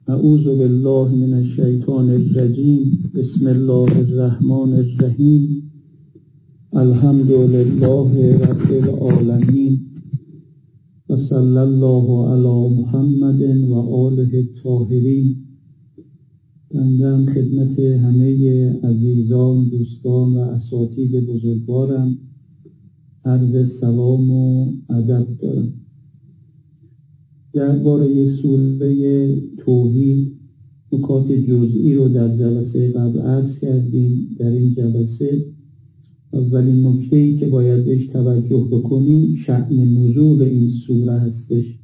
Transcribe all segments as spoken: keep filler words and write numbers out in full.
اعوذ بالله من الشیطان الرجیم. بسم الله الرحمن الرحیم. الحمد لله رب العالمین و صلی الله علی محمد و آله الطاهرین. بنده خدمت همه عزیزان، دوستان و اساتید بزرگوارم عرض سلام و ادب دارم. درباره سوره توحید نکات جزئی رو در جلسه قبل عرض کردیم. در این جلسه اولین نکته‌ای که باید بهش توجه بکنیم شأن نزول این سوره هستش.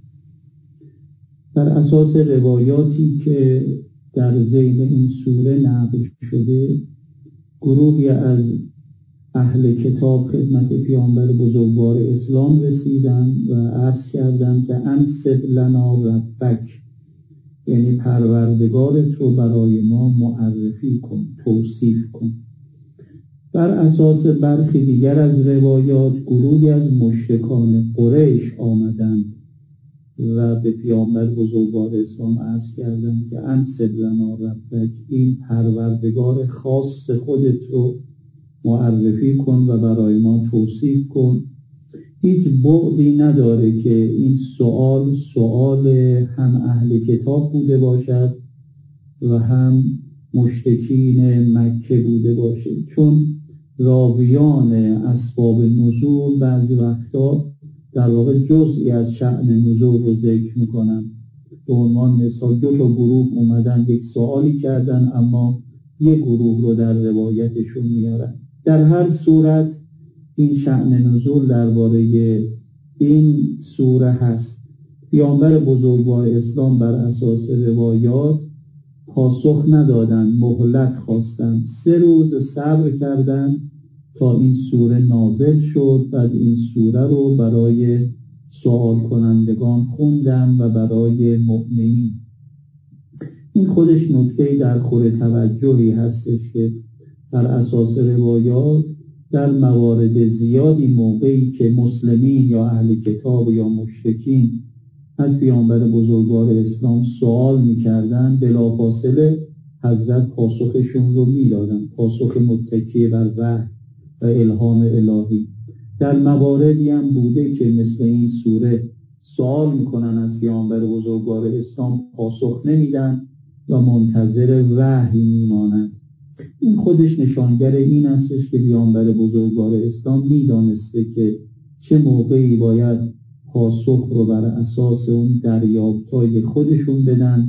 بر اساس روایاتی که در ذیل این سوره نقل شده، گروهی از اهل کتاب خدمت پیامبر بزرگوار اسلام رسیدن و عرض کردند که انصب لنا ربک، یعنی پروردگارت رو برای ما معرفی کن، توصیف کن. بر اساس برخی دیگر از روایات گروهی از مشرکان قریش آمدند و به پیامبر بزرگوار اسلام عرض کردند که انصب لنا ربک، این پروردگار خاص خودت رو معرفی کن و برای ما توصیف کن. هیچ بعدی نداره که این سوال سوال هم اهل کتاب بوده باشد و هم مشرکین مکه بوده باشد، چون راویان اسباب نزول بعضی وقتا در واقع جزئی از شأن نزول رو ذکر میکنن. به عنوان مثال دو تا گروه اومدن یک سوالی کردن، اما یک گروه رو در روایتشون میارن. در هر صورت این شأن نزول درباره این سوره هست. پیامبر بزرگوار اسلام بر اساس روایات پاسخ ندادن، مهلت خواستن، سه روز صبر کردن تا این سوره نازل شد. بعد این سوره رو برای سوال کنندگان خوندن و برای مؤمنین. این خودش نکته در خور توجهی هستش که بر اساس روایات در موارد زیادی موقعی که مسلمین یا اهل کتاب یا مشرکین از پیامبر بزرگوار اسلام سوال می‌کردند، بلافاصله حضرت پاسخشون رو می‌دادن، پاسخ متکی بر وحی و الهام الهی. در مواردی هم بوده که مثل این سوره سوال می‌کنن از پیامبر بزرگوار اسلام، پاسخ نمیدن و منتظر وحی میمانند. این خودش نشانگر این استش که پیامبر بزرگوار اسلام میدانسته که چه موقعی باید پاسخ رو بر اساس اون دریافت‌های خودشون بدن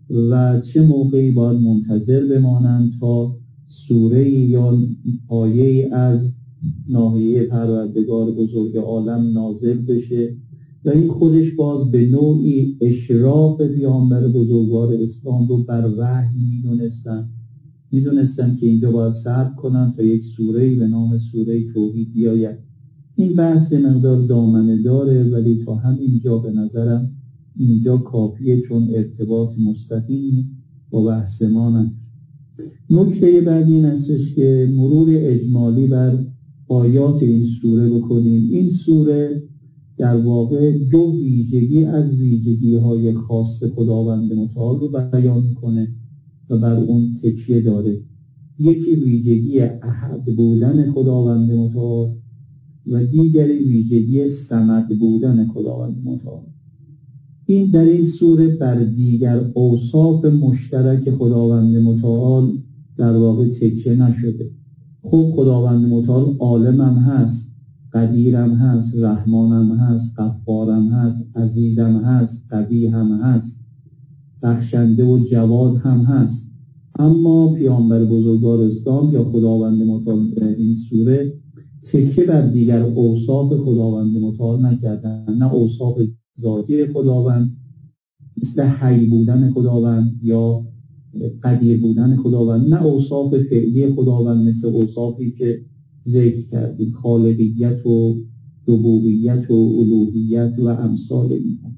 و چه موقعی باید منتظر بمانند تا سوره یا آیه از ناحیه پروردگار بزرگ عالم نازل بشه. و این خودش باز به نوعی اشراف پیامبر بزرگوار اسلام رو بر وحی میدونستن. میدونستن که اینجا باید صبر کنن تا یک سوره‌ای به نام سوره توحید بیاید. این بحث مقدار دامنه داره، ولی تا همینجا به نظرم اینجا کافیه، چون ارتباط مستقیمی با بحث ما نداره. نکته بعدی این استش که مرور اجمالی بر آیات این سوره بکنیم. این سوره در واقع دو ویژگی از ویژگی‌های خاص خداوند متعال رو بیان میکنه و بر اون تکیه داره. یکی ویژگی احد بودن خداوند متعال و دیگری ویژگی صمد بودن خداوند متعال. این در این سوره بر دیگر اوصاف مشترک خداوند متعال در واقع تکیه نشده. خب خداوند متعال عالمم هست، قدیرم هست، رحمانم هست، غفارم هست، عزیزم هست، قوی هم هست، بخشنده و جواد هم هست. اما پیامبر بزرگوار اسلام یا خداوند متعال این سوره تکیه بر دیگر اوصاف خداوند متعال نکردن. نه اوصاف ذاتی خداوند مثل حی بودن خداوند یا قدیر بودن خداوند، نه اوصاف فعلی خداوند مثل اوصافی که ذکر کردیم، خالقیت و ربوبیت و الوهیت و امثال اینها.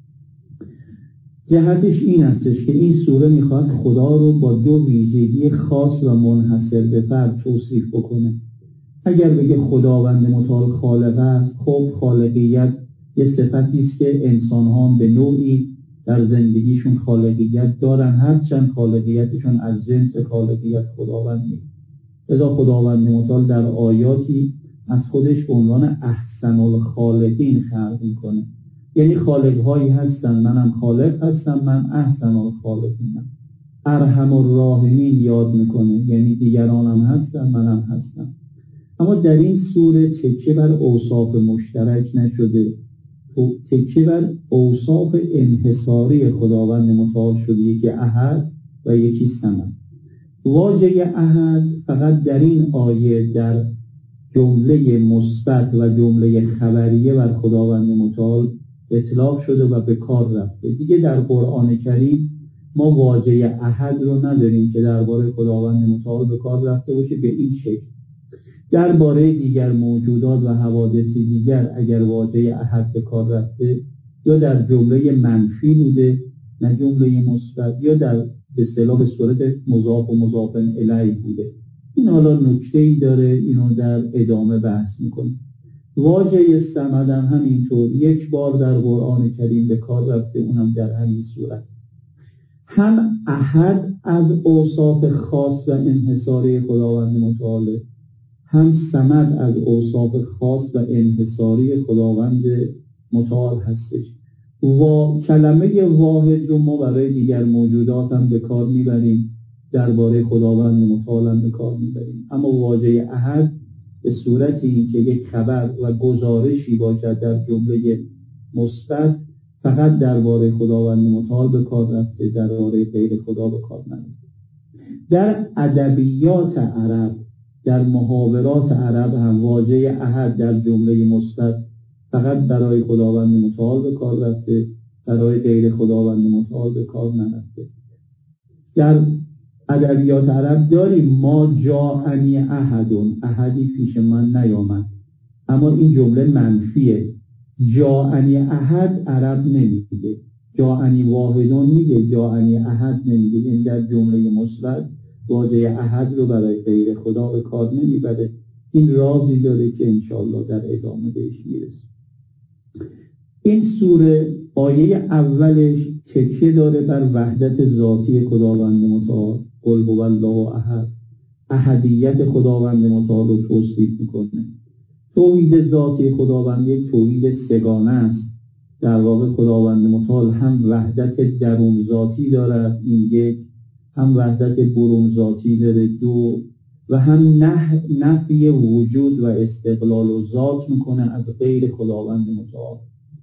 جهتش این استش که این سوره میخواد خدا رو با دو ویژگی خاص و منحصر به فرد توصیف بکنه. اگر بگه خداوند متعال خالق است، خب خالقیت یه صفتی است که انسان ها به نوعی در زندگیشون خالقیت دارن، هرچند خالقیتشون از جنس خالقیت خداوند نیست. لذا خداوند متعال در آیاتی از خودش به عنوان احسن الخالقین خلق میکنه، یعنی خالقهایی هستن، منم خالق هستم، من احسن الخالقینم. ارحم الراحمین یاد میکنه، یعنی دیگرانم هستن، منم هستم. اما در این سوره تکیه بر اوصاف مشترک نشده، تکیه بر اوصاف انحصاری خداوند متعال شده، یکی احد و یکی صمد. واژه احد فقط در این آیه در جمله مثبت و جمله خبریه بر خداوند متعال اطلاق شده و به کار رفته. دیگه در قرآن کریم ما واژه احد رو نداریم که درباره خداوند متعال به کار رفته باشه به این شکل. درباره دیگر موجودات و حوادث دیگر اگر واژه احد به کار رفته، یا در جمله منفی بوده نه جمله مثبت، یا در به اصطلاح به صورت مضاف و مضاف الیه بوده. این حالا نکته‌ای داره، اینو در ادامه بحث میکنیم. واژه صمد هم همینطور یک بار در قرآن کریم به کار رفته، اونم در همین صورت. هم احد از اوصاف خاص و انحصاری خداوند متعاله، هم صمد از اوصاف خاص و انحصاری خداوند متعال هستش. و کلمه واحد رو ما برای دیگر موجودات هم به کار میبریم، درباره خداوند متعال هم به کار میبریم. اما واژه احد به صورتی که یک خبر و گزارشی باشد در جمله مثبت، فقط درباره خداوند متعال به کار رفته، درباره غیر خدا به کار نرفته. در ادبیات عرب، در محاورات عرب هم واژه احد در جمله مثبت فقط برای خداوند متعال به کار رفته، برای غیر خداوند متعال به کار نرفته. در ادبیات عرب داریم ما جاءنی احدون، احدی پیش من نیامد، اما این جمله منفیه. جاءنی احد عرب نمیگه، جاءنی واحدون میگه، جاءنی احد نمیگه. این در جمله مثبت واژه احد رو برای غیر خدا به کار نمیبره. این رازی داره که انشاءالله در ادامه بهش میرسیم. این سوره آیه اولش تکیه داره بر وحدت ذاتی خداوند متعال، قل هو الله احد، احدیت خداوند متعال رو توصیف میکنه. توحید ذاتی خداوند یک توحید سگانه است. در واقع خداوند متعال هم وحدت درون ذاتی دارد، این یک، هم وحدت برون ذاتی داره، دو، و هم نه نفی وجود و استقلال و ذات میکنه از غیر خداوند متعال.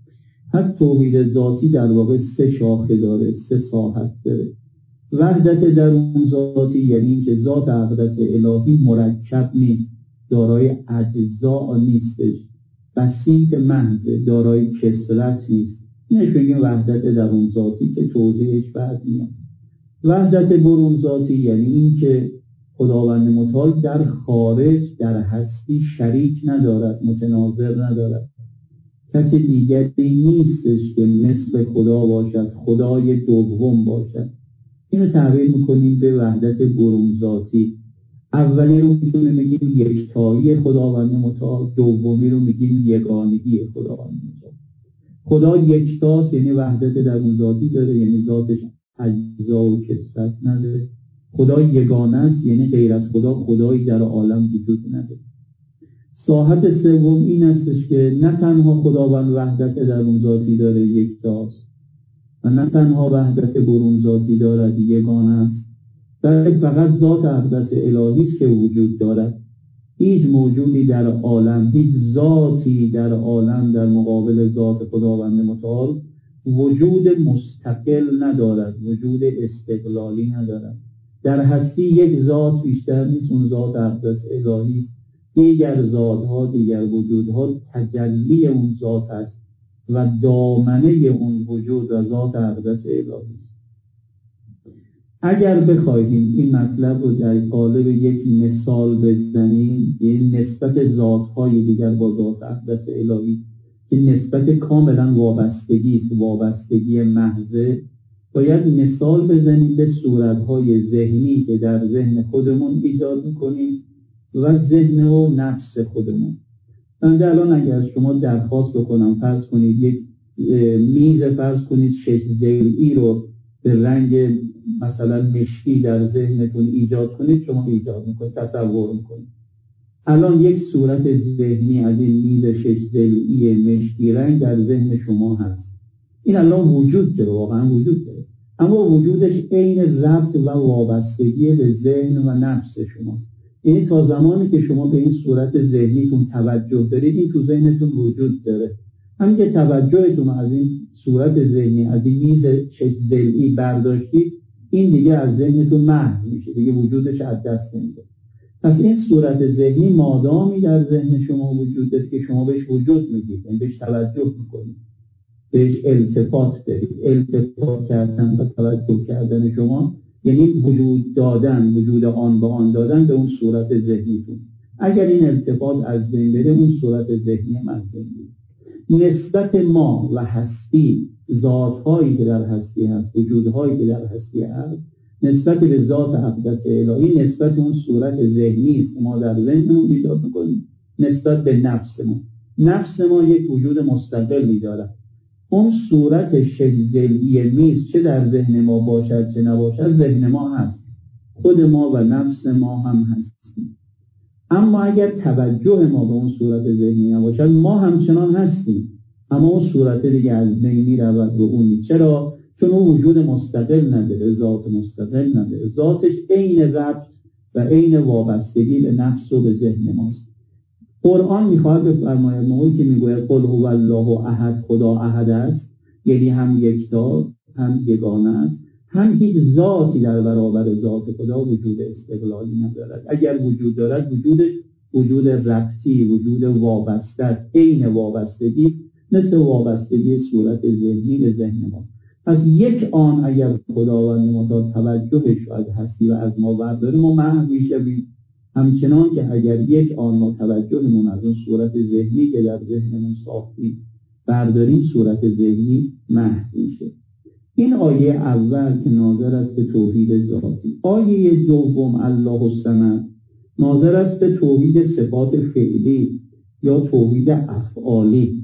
پس توحید ذاتی در واقع سه شاخه داره، سه ساحت داره. وحدت درون ذاتی یعنی این که ذات اقدس الهی مرکب نیست، دارای اجزا نیستش، بسیط محض، دارای کثرت نیست. اینش میگیم وحدت درون ذاتی که توضیحش بعد میاد. وحدت برون ذاتی یعنی این که خداوند متعال در خارج در هستی شریک ندارد، متناظر ندارد، کسی دیگری نیستش که مثل خدا باشد، خدای دوم باشد. اینو تعبیر میکنیم به وحدت برون ذاتی. اولی رو میتونه میگیم یکتایی خداوند متعال، دومی رو میگیم یگانگی خداوند متعال. خدا یکتاست یعنی وحدت درون ذاتی داره، یعنی ذاتش اجزا و کثرت نداره. خدا یگانه است یعنی غیر از خدا خدایی در عالم وجود نداره. ساحت سوم این استش که نه تنها خداوند وحدت درون ذاتی داره، یکتاست، و نه تنها وحدت برون ذاتی دارد، یگانه است، بلکه فقط ذات اقدس الهی است که وجود دارد. هیچ موجودی در عالم، هیچ ذاتی در عالم در مقابل ذات خداوند متعال وجود مستقل ندارد، وجود استقلالی ندارد. در هستی یک ذات بیشتر نیست، اون ذات اقدس الهی است. دیگر ذاتها، دیگر وجودها تجلی اون ذات است و دامنه اون وجود و ذات اقدس الهی است. اگر بخواهیم این مطلب رو در قالب یک مثال بزنیم، یعنی نسبت ذاتهای دیگر با ذات اقدس الهی که نسبت کاملا وابستگی است، وابستگی محضه، باید مثال بزنیم به صورتهای ذهنی که در ذهن خودمون ایجاد میکنیم و ذهن و نفس خودمون. بنده الان اگر شما درخواست بکنم فرض کنید یک میز فرض کنید شش ضلعی رو به رنگ مثلا مشکی در ذهنتون ایجاد کنید، شما ایجاد میکنید، تصور میکنید. الان یک صورت ذهنی از این میز شش ضلعی مشکی رنگ در ذهن شما هست. این الان وجود داره، واقعا وجود داره، اما وجودش عین ربط و وابستگی به ذهن و نفس شما. یعنی تا زمانی که شما به این صورت ذهنیتون توجه دارید، این تو ذهنتون وجود داره. همین که توجهتون از این صورت ذهنی، از این میز شش ضلعی برداشتید، این دیگه از ذهنتون محو میشه، دیگه وجودش از دست نمیده. پس این صورت ذهنی مادامی در ذهن شما وجود داره که شما بهش وجود میدید، یعنی بهش توجه میکنید، بهش التفات دارید. التفات کردن و توجه کردن شما یعنی وجود دادن، وجود آن به آن دادن به اون صورت ذهنیتون. اگر این التفات از بین بره، اون صورت ذهنی هم از بین میره. نسبت ما و هستی، ذات‌هایی که در هستی هست، وجودهایی که در هستی هست، نسبت به ذات اقدس الهی، نسبت اون صورت ذهنی است ما در ذهنمون ایجاد می‌کنیم. نسبت به نفسمون، نفس ما یک وجود مستقلی داره. اون صورت شش ضلعی میز چه در ذهن ما باشد چه نباشد، ذهن ما هست، خود ما و نفس ما هم هستیم. اما اگر توجه ما به اون صورت ذهنی نباشد، ما همچنان هستیم، اما اون صورت دیگه از بین میرود و اون. چرا؟ چون اون وجود مستقل نداره، ذات مستقل نداره. ذاتش عین ربط و عین وابستگی به نفس و به ذهن ماست. قرآن میخواد بفرماید موقعی که میگوید قل هو الله احد، خدا احد است، یعنی هم یکتا، هم یگانه است، هم هیچ ذاتی در برابر ذات خدا وجود استقلالی ندارد. اگر وجود دارد، وجودش وجود ربطی، وجود وابسته است، عین وابستگی، مثل وابستگی صورت ذهنی به ذهن ما. پس یک آن اگر خداوند متعال توجهش از هستی و از ما برداره، ما محو میشویم. همچنان که اگر یک آن ما توجهمون از اون صورت ذهنی که در ذهنمون ساختیم برداریم، صورت ذهنی محو میشه. این آیه اول که ناظر است به توحید ذاتی. آیه دوم الله الصمد ناظر است به توحید صفات فعلی یا توحید افعالی.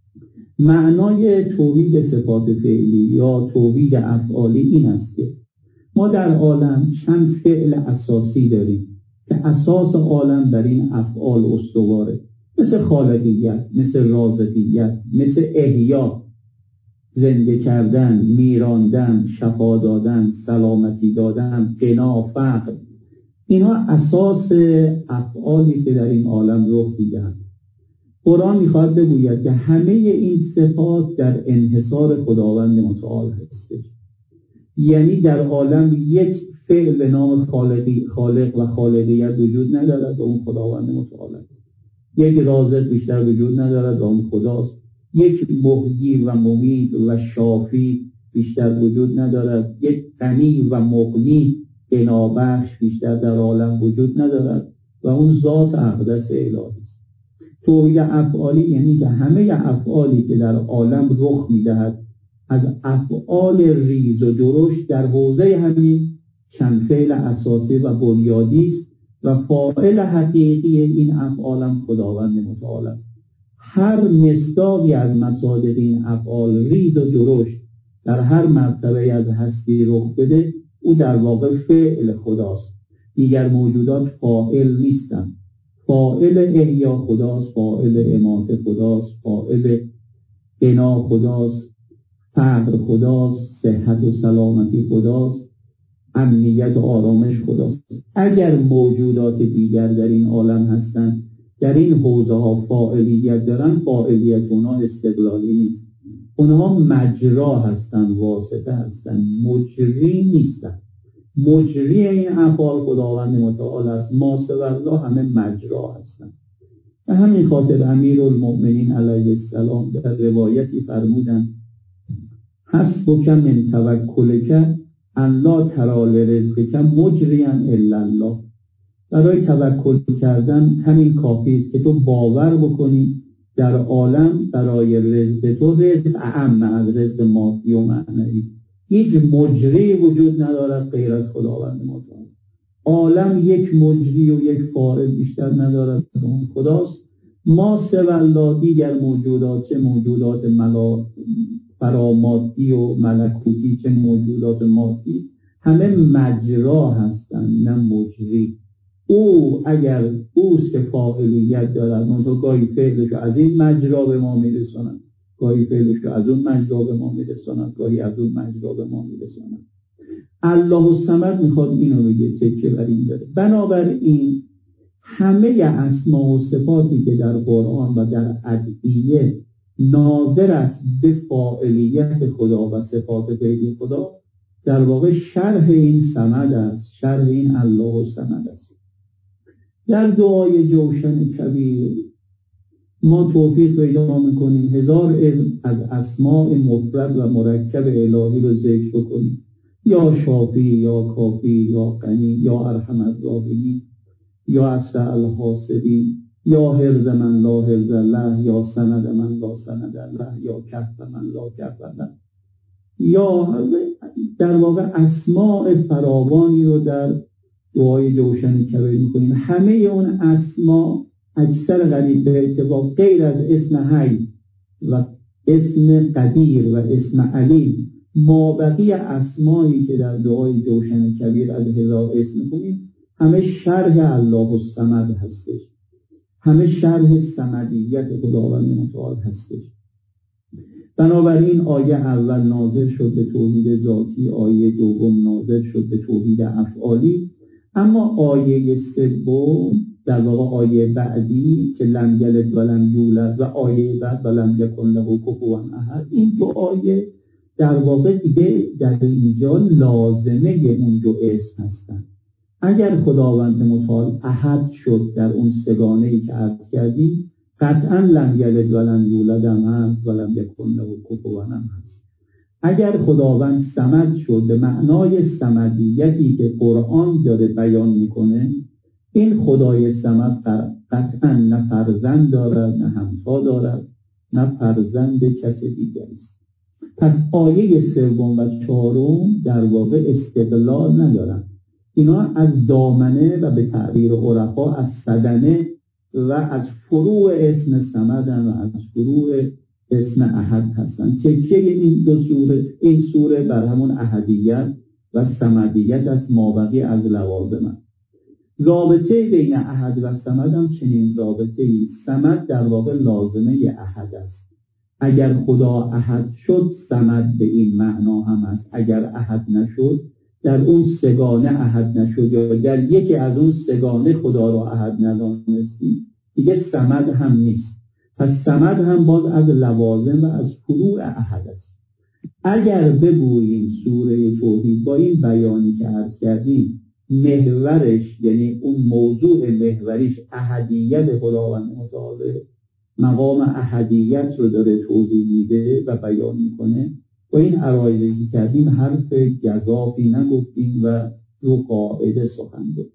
معنای توحید صفات فعلی یا توحید افعالی این است که ما در عالم چند فعل اساسی داریم که اساس عالم در این افعال استواره، مثل خالقیت، مثل رازقیت، مثل احیا، زنده کردن، میراندن، شفا دادن، سلامتی دادن، غنا، فقر. اینا اساس افعالی که در این عالم رخ میدهند. قرآن میخواد بگوید که همه این صفات در انحصار خداوند متعال هستش. یعنی در عالم یک فعل به نام خالقی، خالق و خالقیت وجود ندارد و اون خداوند متعال است. یک رازق بیشتر وجود ندارد و اون خداست. یک محیی و ممیت و شافی بیشتر وجود ندارد. یک غنی و مغنی، غنابخش بیشتر در عالم وجود ندارد و اون ذات اقدس الهی است. توحید افعالی یعنی که همه افعالی که در عالم رخ میدهد از افعال ریز و درشت در حوزه همین چند فعل اساسی و بنیادی است و فاعل حقیقی این افعالم خداوند متعال است. هر مصداقی از مصادیق این افعال ریز و درشت در هر مرتبه از هستی رخ بده، او در واقع فعل خداست. دیگر موجودات فاعل نیستند. فاعل احیا خداست، فاعل اماته خداست، فاعل غنا خداست، فقر خداست، صحت و سلامتی خداست، امنیت و آرامش خداست. اگر موجودات دیگر در این عالم هستند در این حوزه ها فاعلیت دارن، فاعلیت اونها استقلالی نیست. اونها مجرا هستن، واسطه هستن، مجری نیستن. مجری این افعال خداوند متعال است. ما سوی الله همه مجرا هستن. به همین خاطر امیرالمؤمنین علیه السلام در روایتی فرمودند حسبک من توکلک ان لا تری لرزقک مجریا الا الله. برای توکل کردن همین کافی است که تو باور بکنی در عالم برای رزق تو رزق اعم از رزق مادی و معنوی هیچ مجری وجود ندارد غیر از خداوند متعال. عالم یک مجری و یک فاعل بیشتر ندارد، اون خداست. ما سه والله دیگر موجودات، چه موجودات ملا فرامادی و ملکوتی چه موجودات مادی، همه مجرا هستند نه مجری. او اگر اوست که فاعلیت دارد، منطقه گاهی فعلش از این مجرا به ما میرساند، گاهی فعلش از اون مجرا به ما میرساند، گاهی از اون مجرا به ما میرساند. الله الصمد میخواد اینو بگه، تکیه بر این داره. بنابراین همه اسما و صفاتی که در قرآن و در ادعیه ناظر است به فاعلیت خدا و صفات غیبی خدا، در واقع شرح این صمد است، شرح این الله الصمد است. در دعای جوشن کبیر ما توفیق پیدا میکنیم هزار اسم از اسماء مفرد و مرکب الهی رو ذکر بکنیم، یا شافی، یا کافی، یا غنی، یا ارحم الراحمین، یا اسرع الحاسبین، یا حرز من لا حرز له، یا سند من لا سند له، یا کف من لا کف له، یا در واقع اسماء فراوانی رو در دعای جوشن کبیر میکنیم. همه اون اسما اکثر قریب به اتفاق غیر از اسم حی و اسم قدیر و اسم علیم، ما بقیه اسمایی که در دعای جوشن کبیر از هزار اسم میکنیم همه شرح الله الصمد هستش، همه شرح صمدیت خداوند متعال هستش. بنابراین آیه اول نازل شد به توحید ذاتی، آیه دوم نازل شد به توحید افعالی، اما آیه سوم در واقع آیه بعدی که لم یلد و لم یولد و آیه بعد و لم یکن له کفوا احد، این دو آیه در واقع دیگه در اینجا لازمه اون دو اسم هستند. اگر خداوند متعال احد شد در اون سگانه‌ای که عرض کردیم، قطعا لم یلد و لم یولد هم هست و لم یکن له کفوا هم هست. اگر خداوند صمد شد به معنای صمدیتی که قرآن داره بیان میکنه، این خدای صمد قطعا نه فرزند دارد، نه همتا دارد، نه فرزند کس دیگری است. پس آیه سوم و چهارم در واقع استقلال ندارند، اینا از دامنه و به تعبیر عرفا از صدنه و از فروع اسم صمدن و از فروع اسم احد هستند. تکیه این دو سوره، این سوره بر همون احدیت و صمدیت از مابقی از لوازم. رابطه بین احد و صمد هم چنین رابطه ای. صمد در واقع لازمه احد است. اگر خدا احد شد صمد به این معنا هم است. اگر احد نشد، در اون سگانه احد نشد یا در یکی از اون سگانه خدا را احد ندانستی، دیگه صمد هم نیست. پس صمد هم باز از لوازم و از فروع احد است. اگر بگوییم سوره توحید با این بیانی که عرض کردیم محورش، یعنی اون موضوع محوریش احدیت خداوند متعال، مقام احدیت رو داره توضیح میده و بیان میکنه، با این عرایضی که کردیم حرف گزافی نگفتیم و رو قاعده سخن گفتیم.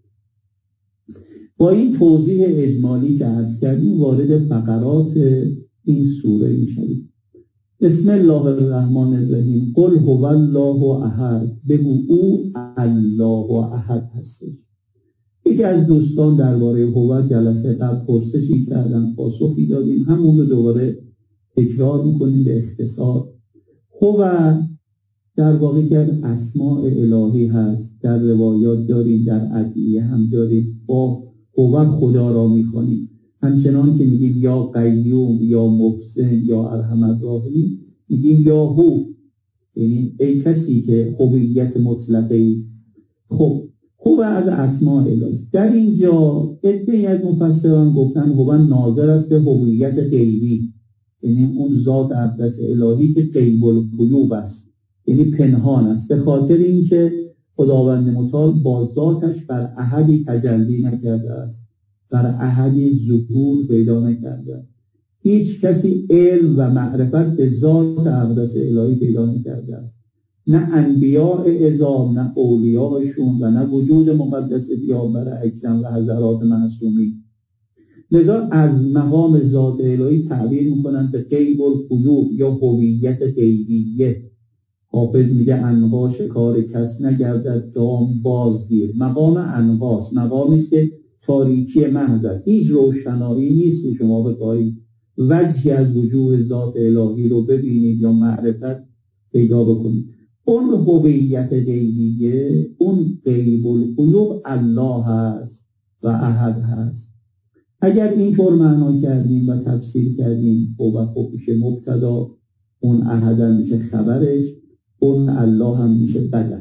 با این توضیح اجمالی که عرض کردیم وارد فقرات این سوره میشیم. بسم الله الرحمن الرحیم. قل هو الله احد، بگو او الله احد هستش. یکی از دوستان درباره هو جلسه قبل پرسشی کردن، پاسخی دادیم، همون رو دوباره تکرار میکنیم به اختصار. هو در واقع که اسماء الهی هست، در روایات داریم، در ادعیه هم داریم. با هو خدا را میخوانیم، همچنان که میگیم یا قیوم، یا محسن، یا ارحم الراحمین، میگیم یا هو، یعنی ای کسی که هویت مطلقی. خب هو از اسماء الهی. در اینجا عده‌ای از مفسران گفتن هو ناظر است به هویت غیبی، یعنی اون ذات اقدس الهی که غیب الغیوب است، یعنی پنهان است، به خاطر اینکه خداوند متعال با ذاتش بر احدی تجلی نکرده است، بر احدی ظهور پیدا نکرده است. هیچ کسی علم و معرفت به ذات اقدس الهی پیدا نکرده است، نه انبیاء اعظام، نه اولیاءشون و نه وجود مقدس پیامبر اکرم و حضرات معصومین. لذا از مقام ذات الهی تعبیر میکنن به غیب الغیوب یا هویت غیبیه. حافظ میگه عنقا شکار کس نگردد دام بازگیر. مقام عنقاست، مقامی است که تاریکی محض است، هیچ روشنایی نیست که شما بخواهید وجهی از وجوه ذات الهی رو ببینید یا معرفت پیدا بکنید. اون هویت غیبیه، اون غیب الغیوب الله هست و احد هست. اگر اینطور معنا کردیم و تفسیر کردیم و خب میشه مبتدا، اون احد هم میشه خبرش، اون الله هم میشه بدل.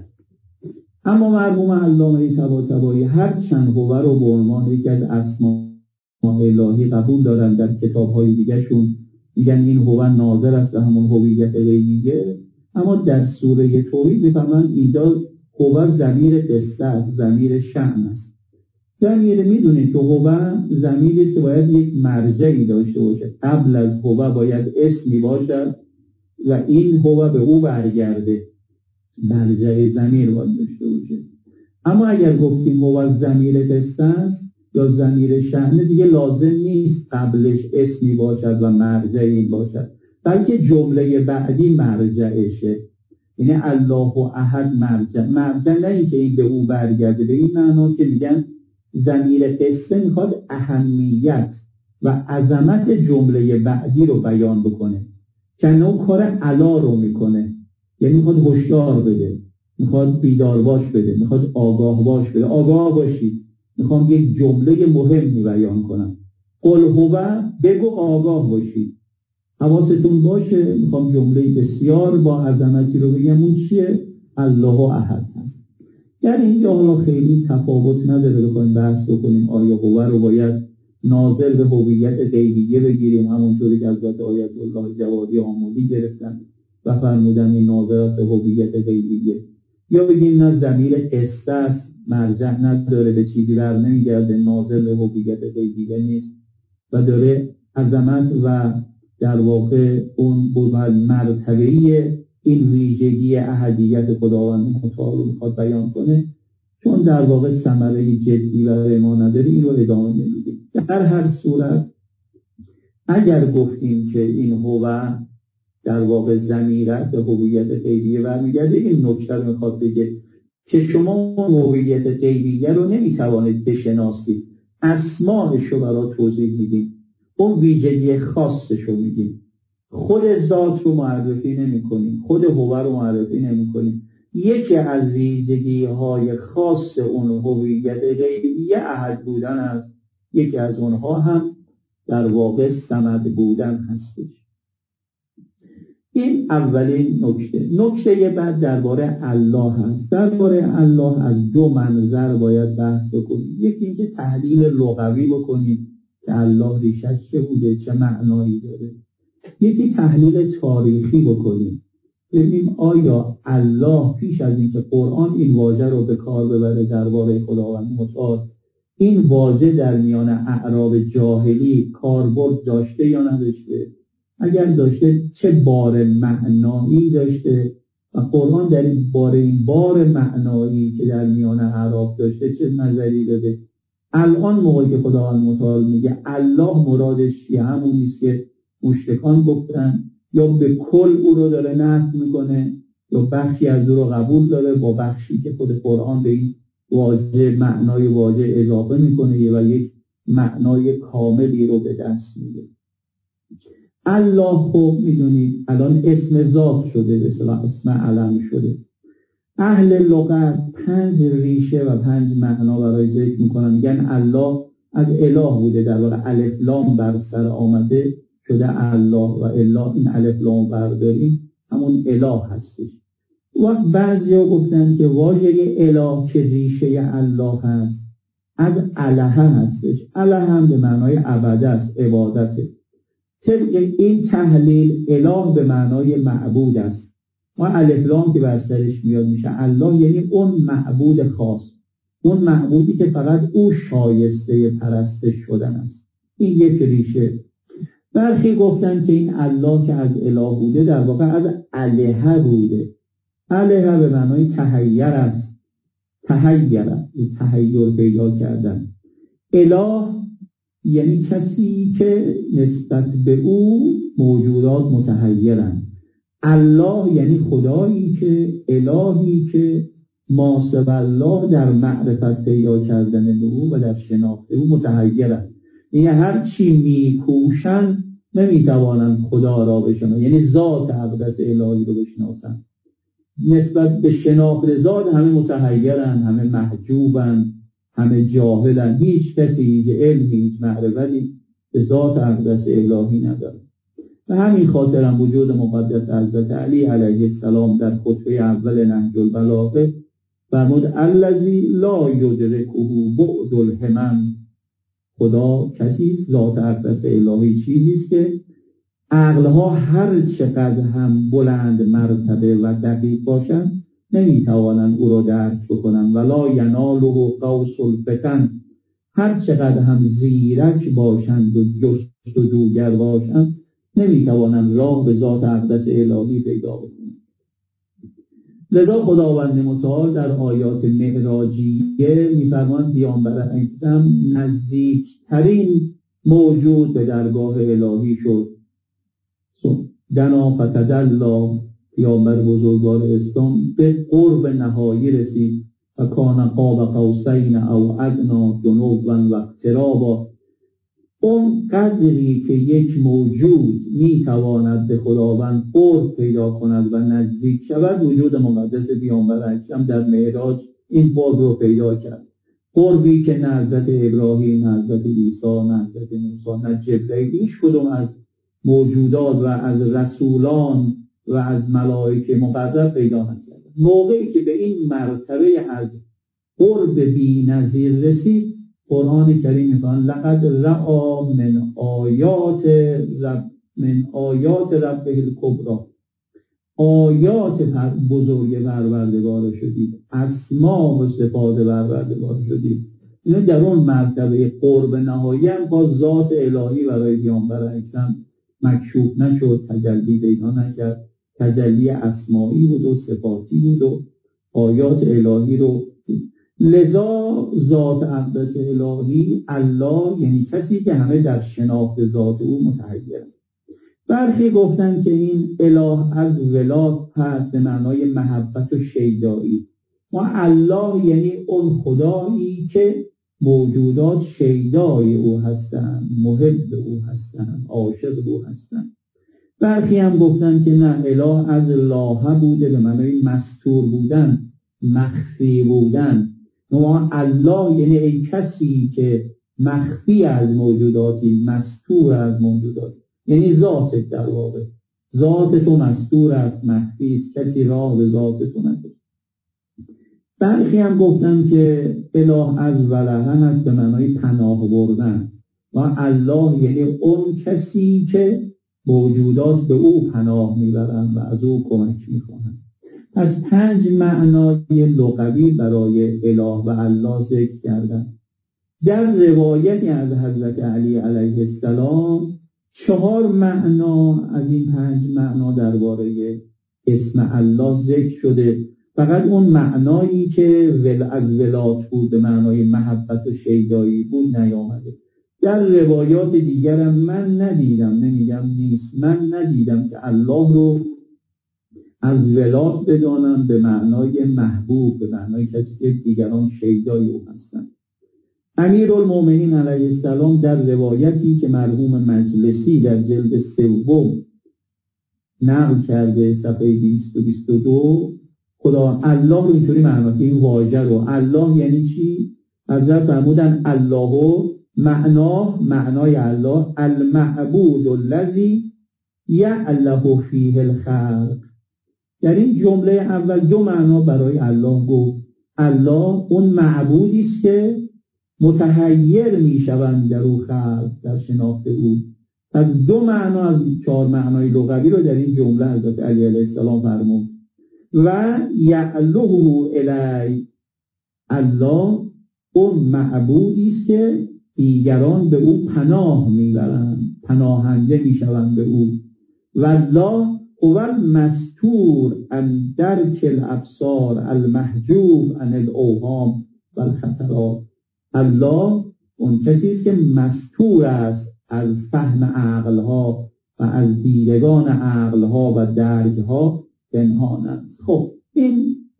اما مرحوم علامه طباطبایی هر چند هو رو به عنوان یک از اسماء الهی قبول دارن، در کتاب‌های دیگه‌شون میگن این هو ناظر است به همون هویت غیبیه، اما در سوره توحید میفهمن اینجا هو ضمیر قصه است، ضمیر شأن است. ضمیر میدونید که هو ضمیری است که باید یک مرجعی داشته باشه، قبل از هو باید اسمی باشد و این هو به او برگرده، مرجع ضمیر باید داشته باشه. اما اگر گفتیم هو ضمیر قصه است یا ضمیر شأن، دیگه لازم نیست قبلش اسمی باشد و مرجعی باشد، بلکه جمله بعدی مرجعشه. یعنی الله و احد مرجع، مرجع نه اینکه این به او برگرده، به این معنا که میگن ضمیر قصه میخواد اهمیت و عظمت جمله بعدی رو بیان بکنه، که نوع کار علا رو میکنه، یعنی میخواد هشدار بده، میخواد بیدار باش بده، میخواد آگاه باش بده، آگاه باشید، میخوام یک جمله مهمی بیان کنم، قل هو، بگو آگاه باشید، حواستون باشه، میخوام جمله بسیار با عظمتی رو بگم. اون چیه؟ الله و احد هست. در اینجا حالا خیلی تفاوت نداره بخوایم بحث بکنیم آیا هو رو باید ناظر به هویت غیبیه بگیریم، همونطوری که حضرت آیت الله جوادی آمودی گرفتن و فرمودن این ناظر است به هویت غیبیه، یا بگیم نه ضمیر قصه است، مرجع نداره، به چیزی بر نمیگرده، ناظر به هویت غیبیه نیست و داره عظمت و در واقع اون بود مرتبه‌ای این ویژگی احدیت خداوند متعال رو میخواد بیان کنه، چون در واقع ثمره جدی برای ما نداره این رو ادامه نمیدیم. در هر صورت اگر گفتیم که این هو در واقع ضمیر است به هویت غیبیه برمیگرده، این نکته رو میخواد بگه که شما هویت غیبیه رو نمیتوانید بشناسید، اسماءش رو برای توضیح میدیم، اون ویژگی خاصش رو میگیم، خود ذات رو معرفی نمی کنیم، خود هو رو معرفی نمی کنیم. یکی از ویژگی های خاص اون هویت غیبیه احد بودن است، یکی از اونها هم در واقع صمد بودن هستش. این اولین نکته. نکته بعد درباره الله هست. درباره الله از دو منظر باید بحث بکنیم. یکی اینکه تحلیل لغوی بکنیم که الله ریشش چه بوده، چه معنایی داره. یکی تحلیل تاریخی بکنیم، ببینیم آیا الله پیش از اینکه قرآن این واژه رو به کار ببره درباره خداوند متعال، این واژه در میان اعراب جاهلی کاربرد داشته یا نداشته؟ اگر داشته چه بار معنایی داشته و قرآن در این بار این بار معنایی که در میان اعراب داشته چه نظری داده؟ الان موقعی که خداوند متعال میگه الله، مرادش چیه؟ همون نیست که مشرکان گفتن، یا به کل او رو داره نفی میکنه یا بخشی از او رو قبول داره با بخشی که خود قرآن به این واژه معنای واژه اضافه میکنه و یک معنای کاملی رو به دست میده. الله خب میدونید الان اسم ذات شده، به اصطلاح اسم علم شده. اهل لغت پنج ریشه و پنج معنا برای ذکر میکنن، میگن الله از اله بوده، در واقع الف لام بر سر آمده شده الله و اله، این الف لام برداریم همون اله هستش. وقت بعضیا گفتن که واژه اله که ریشه الله هست از اله هستش، اله هم به معنای عباده است، عبادته. طبق این تحلیل اله به معنای معبود است و الف لام که بر سرش میاد میشه الله، یعنی اون معبود خاص، اون معبودی که فقط او شایسته پرستش شدن است. این یک ریشه. برخی گفتن که این الله که از اله بوده در واقع از الهه بوده. الهه به معنای تحیر است، تحیر، تحیر پیدا کردن. اله یعنی کسی که نسبت به او موجودات متحیرند. الله یعنی خدایی که، الهی که ما سوی الله در معرفت پیدا کردن او و در شناخت او متحیرند. یعنی هر چی میکوشند نمیتوانند خدا را بشناسند، یعنی ذات اقدس الهی رو بشناسند. نسبت به شناخت ذات همه متحیرند، همه محجوبند، همه جاهلند. هیچ کسی هیچ علمی هیچ معرفتی به ذات اقدس الهی نداره. و همین خاطر هم وجود مقدس حضرت علی علیه السلام در خطبه اول نهج البلاغه فرمود الذی لا یدرکه بعد الهمم. خدا کسی ذات اقدس الهی چیزی است که عقلها هر چقدر هم بلند مرتبه و دقیق باشند نمیتوانند او را درک بکنند. ولا یناله قوس الفتن. هر چقدر هم زیرک باشند و جستجوگر باشند نمیتوانند راه به ذات اقدس الهی پیدا بکنند. لذا خداوند متعال در آیات معراجیه میفرماند پیامبر اکرم نزدیکترین موجود به درگاه الهی شد. دنا فتدلا، پیامبر بزرگوار اسلام به قرب نهایی رسید و کان قاب قوسین او ادنی دنوا و اقترابا. اون قدری که یک موجود میتواند به خداوند قرب پیدا کند و نزدیک شود، وجود مقدس پیامبر اکرم در معراج این قرب رو پیدا کرد. قربی که نه حضرت ابراهیم، نه حضرت عیسی، نه حضرت موسی، نه جبرئیل، هیچ کدوم از موجودات و از رسولان و از ملائکه مقرب پیدا نکرد. موقعی که به این مرتبه از قرب بی‌نظیر رسید، قرآن کریم می‌فرماید لقد رأى من آیات رب من آیات ربه الکبری. آیات بزرگ پروردگار شدید، اسما و صفات پروردگار شدید. اینا در اون مرتبه قرب نهایی هم با ذات الهی برای پیامبر اکرم مکشوف نشد، تجلی پیدا نکرد. تجلی اسمایی بود و صفاتی بود و آیات الهی رو. لذا ذات اقدس الهی الله یعنی کسی که همه در شناخت ذات او متحیره. برخی گفتن که این اله از ولاد هست به معنای محبت و شیدایی، و الله یعنی اون خدایی که موجودات شیدای او هستند، محب او هستند، عاشق او هستند. برخی هم گفتن که نه، اله از الله بوده به معنای مستور بودن، مخفی بودن. و الله یعنی ای کسی که مخفی از موجوداتی، مستور از موجوداتی، یعنی ذاتت در واقع. ذات تو مستور است، مخفی است، کسی راه به ذات تو نداره. برخی هم گفتن که اله از ولهن است به معنای پناه بردن، و الله یعنی اون کسی که موجودات به او پناه میبرند و از او کمک میکنند. پس پنج معنای لغوی برای اله و الله ذکر کردن. در روایتی از حضرت علی علیه السلام چهار معنا از این پنج معنا درباره اسم الله ذکر شده. فقط اون معنایی که ول از ولات بود به معنای محبت و شیدایی بود نیامده. در روایات دیگرم من ندیدم، نمیگم نیست، من ندیدم که الله رو از ولات بدانم به معنای محبوب، به معنای کسی که دیگران شیدای او هستند. امیرالمومنین علیه السلام در روایتی که مرحوم مجلسی در جلد سوم نقل کرده صفحه دویست و بیست و دو، خدا الله رو اینطوری معنا که این واژه رو الله یعنی چی؟ حضرت فرمودن الله معنا معنای الله المعبود الذی یعلق فیه الخلق. در این جمله اول دو معنا برای الله گفت. الله اون معبودی است که متحیر میشوند در او خلق، در شناخت او. پس دو معنا از چهار معنای لغوی رو در این جمله حضرت علی علیه السلام فرمود. و یعلقه الی، الله اون معبودی است که دیگران به او پناه میبرند، پناهنده میشوند به او. والله هو المستور عن درک الابصار المحجوب عن الاوهام و الخطرات. الله اون کسی است که مستور است از فهم عقلها و از دیدگان عقلها و درکها پنهان است. خب این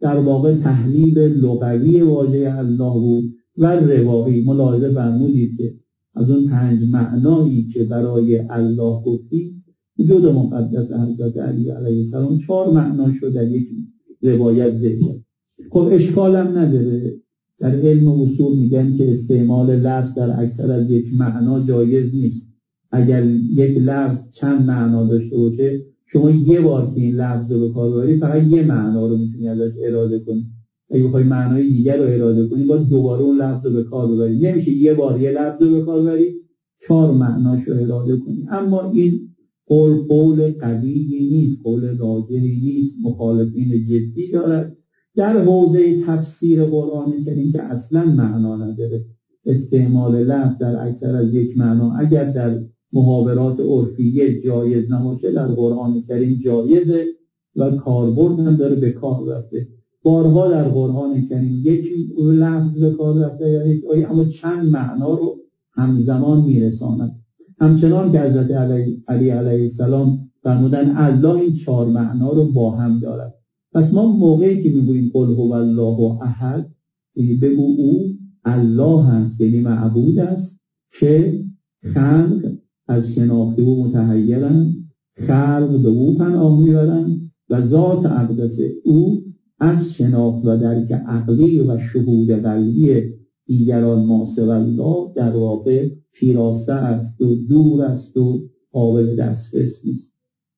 در واقع تحلیل لغوی واژه الله بود و روایی. ملاحظه فرمودید که از اون پنج معنایی که برای الله گفتیم وجود مقدس حضرت علی علیه السلام چهار معنا شد در یک روایت ذکر. خب اشکالم نداره، در علم اصول میگن که استعمال لفظ در اکثر از یک معنا جایز نیست. اگر یک لفظ چند معنا داشته باشه، شما یه بار که این لفظ رو به کار ببرید فقط یه معنا رو میتونید ازش اراده کنید. اگه بخواید معنای دیگر رو اراده کنید باید دوباره اون لفظ رو به کار ببرید. نمیشه یه بار یه لفظ رو به کار ببرید چهار معناش رو اراده کنید. اما این قول قول قوی نیست، قول راجحی نیست، مخالفین جدی دارد. در حوزه تفسیر قرآن کریم که اصلا معنا نداره استعمال لفظ در اکثر از یک معنا، اگر در محاورات عرفیه جایز نباشه در قرآن کریم جایزه و کاربرد هم داره، به کار رفته. بارها در قرآن کریم یک لفظ به کار رفته یا یک آیه، اما چند معنا رو همزمان میرساند. همچنان که حضرت علی علیه السلام فرمودن الله این چهار معنا رو با هم دارد. پس ما موقعی که میگوییم قل هو الله احد، یعنی بگو او الله هست، یعنی معبود است که خلق از شناخت او متحیرند، خلق به او پناه میبرند و ذات اقدس او از شناخت و درک عقلی و شهود قلبی دیگران ماسوی الله در واقع پیراسته است و دور است و قابل دسترس نیست.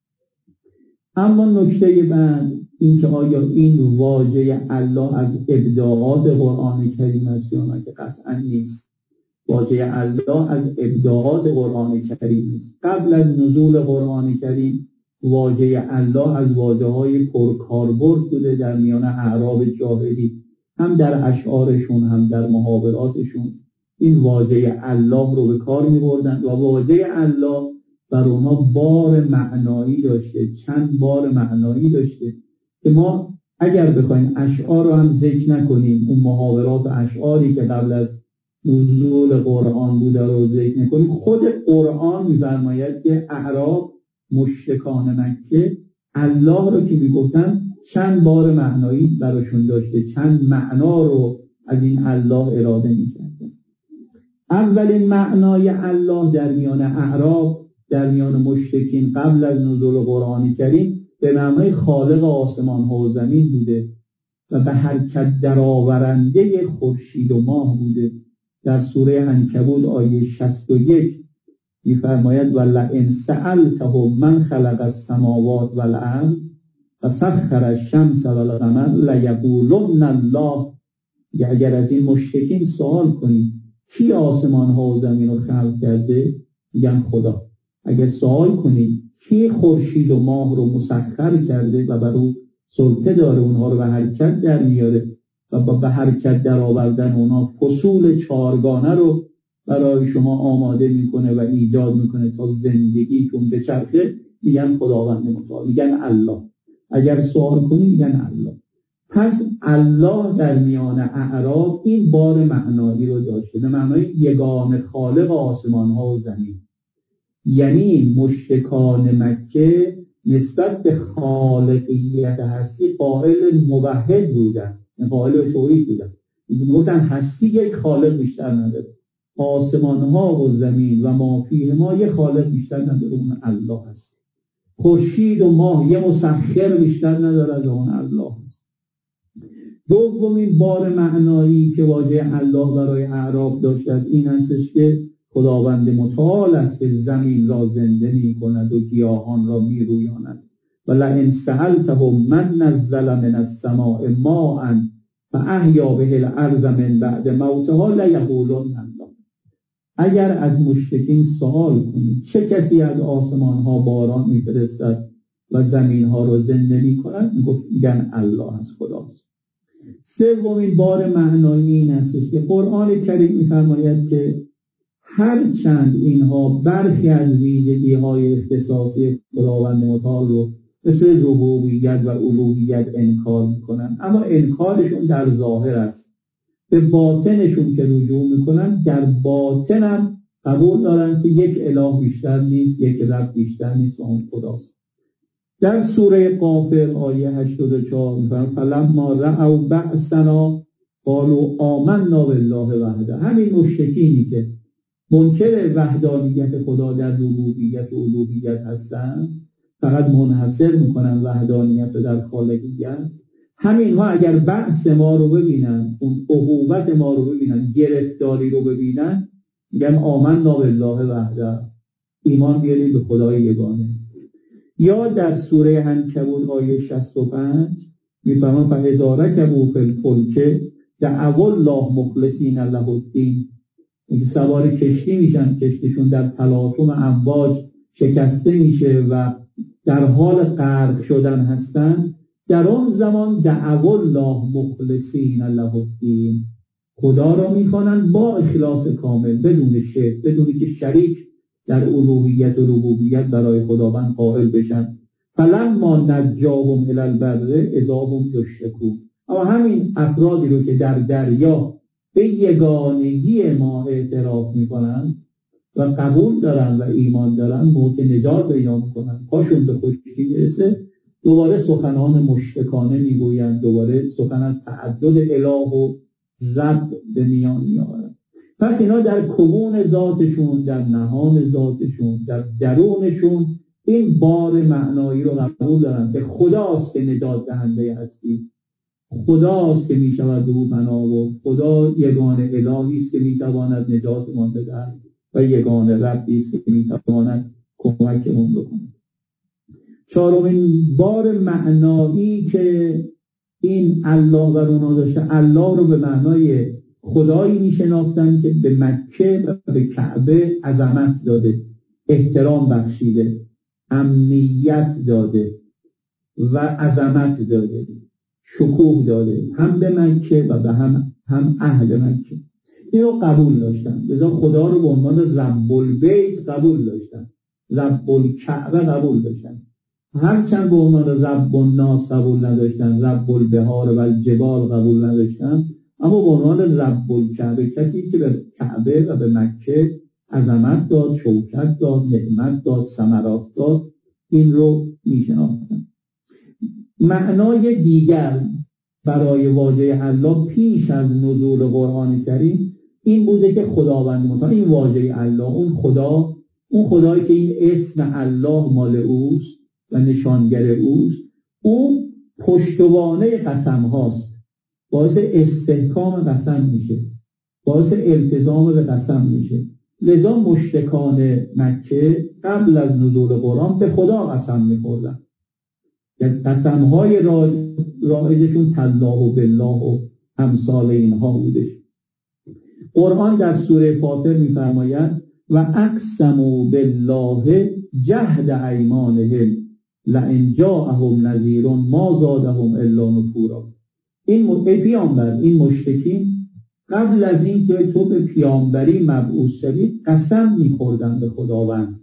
اما نکته بعد این که آیا این واژه الله از ابداعات قرآن کریم است یا نه، که قطعا نیست. واژه الله از ابداعات قرآن کریم نیست. قبل از نزول قرآن کریم واژه الله از واژه‌های پرکاربرد بوده در میان اعراب جاهلی، هم در اشعارشون هم در محاوراتشون این واژه الله رو به کار می‌بردن و واژه الله بر اونها بار معنایی داشته، چند بار معنایی داشته که ما اگر بخوایم اشعار رو هم ذکر نکنیم، اون محاورات و اشعاری که قبل از نزول قرآن بوده رو ذکر نکنیم، خود قرآن می‌فرماید که اعراب مشرکان مکه الله رو که میگفتن چند بار معنایی براشون داشته، چند معنا رو از این الله اراده می‌کردن. اولین معنای الله در میان اعراب، در میان مشرکین قبل از نزول قرآن کریم به معنای خالق آسمان ها و زمین بوده و به حرکت درآورنده خورشید و ماه بوده. در سوره عنکبوت آیه شصت و یک می‌فرماید ولئن سألتهم من خلق السماوات والارض وسخر الشمس والقمر لیقولن الله. اگر از این مشرکین سوال کنید کی آسمان ها و زمین رو خلق کرده، میگن خدا. اگر سوال کنید کی خورشید و ماه رو مسخر کرده و بر او سلطه داره اونها رو به حرکت در میاره و به حرکت در آوردن اونها فصول چهارگانه رو برای شما آماده میکنه و ایجاد میکنه تا زندگیتون بچرخه، میگن خداوند متعال، میگن الله. اگر سوال کنید میگن الله. پس الله در میان اعراب این بار معنایی رو داشته، به معنای یگانه خالق آسمان ها و زمین. یعنی مشرکان مکه نسبت به خالقیت هستی قائل موحد بودن، قائل توحید بودن. میگفتن هستی یک خالق بیشتر نداره، آسمان ها و زمین و ما فیه ما یک خالق بیشتر نداره، اون الله هست. خورشید و ماه یه مسخر بیشتر نداره، از اون الله هست. دومین بار معنایی که واژه الله برای اعراب داشت از این هستش که خداوند متعال است که زمین را زنده می کند و گیاهان را می رویاند. ولئن سألتهم من نزل من السماء ماء فاحیا به الارض من بعد موتها لیقولن الله. اگر از مشرکین سوال کنید چه کسی از آسمان ها باران میفرستد و زمین ها را زنده می کند، میگن الله است، خداست. سومین بار معنایی این است که قرآن کریم می‌فرماید که هر چند اینها برخی از ویژگی‌های اختصاصی خداوند متعال رو مثل ربوبیت و الوهیت انکار می‌کنن، اما انکارشون در ظاهر است. به باطنشون که رجوع می‌کنن، در باطن هم قبول دارن که یک اله بیشتر نیست، یک رب بیشتر نیست و اون خداست. در سوره غافر آیه هشتاد و چهار میفرماید فلما رأوا بأسنا قالوا آمنا بالله وحده. همین مشرکینی که منکر وحدانیت خدا در ربوبیت و الوهیت هستند، فقط منحصر میکنن وحدانیت رو در خالقیت، همینها اگر بأس ما رو ببینن، اون عقوبت ما رو ببینن، گرفتاری رو ببینن، میگن آمنا بالله وحده، ایمان بیارید به خدای یگانه. یا در سوره عنکبوت آیه شصت و پنج میفرماید فاذا رکبوا فی الفلک دعوا الله مخلصین له الدین. اینکه سوار کشتی میشن، کشتیشون در تلاطم امواج شکسته میشه و در حال غرق شدن هستن، در آن زمان دعوا الله مخلصین له الدین، خدا را میخوانند با اخلاص کامل، بدون شرک، بدون که شریک در الوهیت و ربوبیت برای خداوند قائل بشن. فلما نجاهم الی البر اذا هم یشرکون. اما همین افرادی رو که در دریا به یگانگی ما اعتراف میکنن و قبول دارن و ایمان دارن، موقع نجات پیدا میکنن، پاشون به خشکی میرسه، دوباره سخنان مشرکانه میگویند، دوباره سخن از تعدد اله و رب به میان میآورند. پس اینا در کمون ذاتشون، در نهان ذاتشون، در درونشون این بار معنایی رو قبول دارن که خداست که نجات دهنده هستی، خداست که میشود به او پناه برد، خدا یگانه الهی است که میتواند نجاتمان بدهد و یگانه ربی است که میتواند کمکمون بکنه. چهارمین بار معنایی که این الله بر اونا داشته، الله رو به معنای خدایی میشناختن که به مکه و به کعبه عظمت داده، احترام بخشیده، امنیت داده و عظمت داده، شکوه داده، هم به مکه و به هم هم اهل مکه. اینو قبول داشتن، لذا خدا رو به عنوان رب البیت قبول داشتن، رب الکعبه قبول داشتن. هرچند به عنوان رب الناس قبول نداشتن، رب البحار و الجبال قبول نداشتن، اما به عنوان رب الکعبه، کسی که به کعبه و به مکه عظمت داد، شوکت داد، نعمت داد، ثمرات داد، این رو میشناختن. معنای دیگر برای واژه الله پیش از نزول قرآن کریم این بوده که خداوند متعال، این واژه الله، اون خدا، اون خدایی که این اسم الله مال اوست و نشانگر اوست، اون پشتوانه قسم هاست، باعث استحکام قسم میشه، باعث التزام به قسم میشه. لذا مشرکان مکه قبل از نزول قرآن به خدا قسم میخوردن، یعنی قسمهای رایجشون تالله و بالله و امثال اینها بودش. قرآن در سوره فاطر میفرماید و اقسموا بالله جهد ایمانهم لئن جاءهم نذیر ما زادهم الا نفورا. این پیامبر، این مشرکین قبل از این که تو به پیامبری مبعوث شوی قسم میخوردن به خداوند،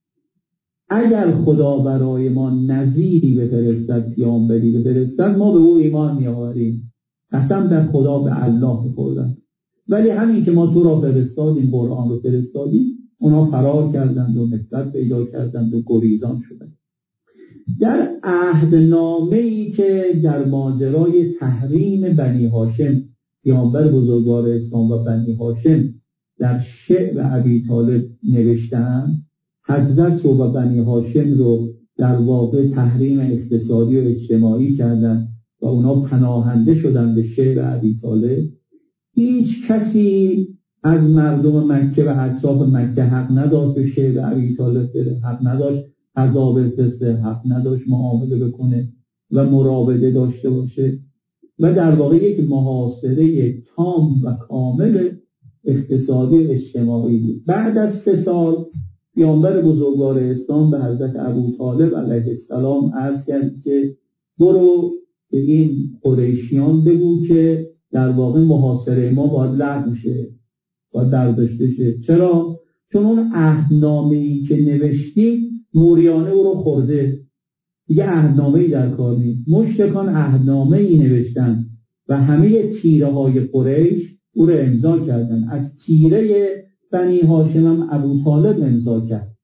اگر خدا برای ما نذیری بفرستد، پیامبری بفرستد، ما به او ایمان میآوریم. قسم در خدا به الله میخوردن. ولی همین که ما تو را فرستادیم، قرآن رو فرستادیم، اونا فرار کردند و نفرت پیدا کردند و گریزان شدند. در عهدنامه‌ای که در ماجرای تحریم بنی هاشم، پیامبر بزرگوار اسلام و بنی هاشم در شعر ابی طالب نوشتند، حضرت رو و بنی هاشم رو در واقع تحریم اقتصادی و اجتماعی کردند و اونا پناهنده شدند به شعر ابی طالب. هیچ کسی از مردم مکه و اطراف مکه حق نداشت به شعر ابی طالب بره، حق نداشت غذا بفرسته، حق نداشت معامله بکنه و مراوده داشته باشه و در واقع یک محاصره تام و کامل اقتصادی و اجتماعی بود. بعد از سه سال پیامبر بزرگوار اسلام به حضرت ابوطالب علیه السلام عرض کرد که برو به این قریشیان بگو که در واقع محاصره ما باید لغو شه، باید برداشته شه. چرا؟ چون اون عهدنامه‌ای که نوشتید موریانه او رو خورده، دیگه عهدنامه‌ای در کار نیست. مشرکان عهدنامه‌ای نوشتن و همه تیره های قریش او رو امضا کردن. از تیره بنی هاشم هم ابوطالب امضا کرد،